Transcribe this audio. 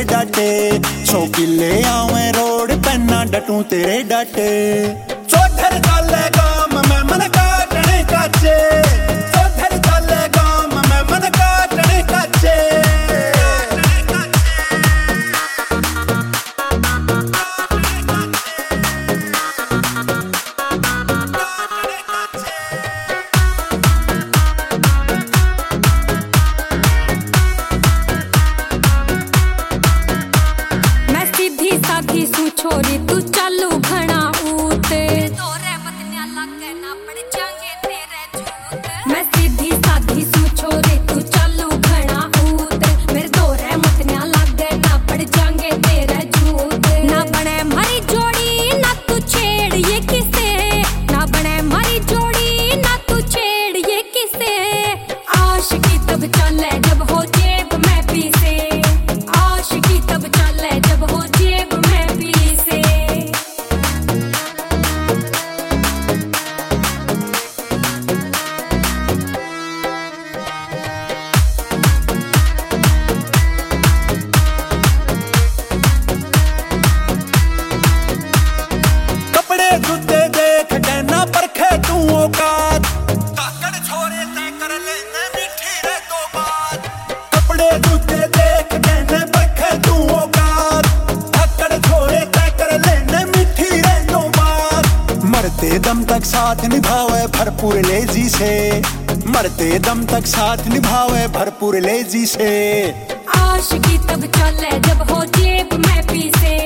तेरे डाटे। 100 किले आवे रोड पन्ना डटू तेरे डाटे। चौधर चाले गाम में मन काटने काचे। चौधर चाले गाम में मन काटने काचे। साधी सू छोरी तू चालू घना ऊते। तोरे बदनिया लागे ना पड़ जाएंगे तेरे जूते। मैं सीधी साधी सू छोरी तू चालू घना ऊते। मेरे तोरे बदनिया लागे ना पड़ जाएंगे तेरे जूते। ना बने हमारी जोड़ी ना तू छेड़ ये किसे। ना बने हमारी जोड़ी ना तू छेड़ ये किसे। आशिकी तब चले जब हो जेब में पीसे। आशिकी तब चले जब हो जेब में पीसे। कपड़े जूते देख कहना परखे तू औकात। काकड़ छोरे तय कर लेने मीठी रे तो बात। कपड़े जूते देख कहने परखे तू औकात। काकड़ छोरे तय कर लेने मीठी रे तो बात। मरते दम तक साथ निभावे भरपूर लेजी से। मरते दम तक साथ निभावे भरपूर लेजी से। आशिकी तब चले जब हो जेब में पीसे।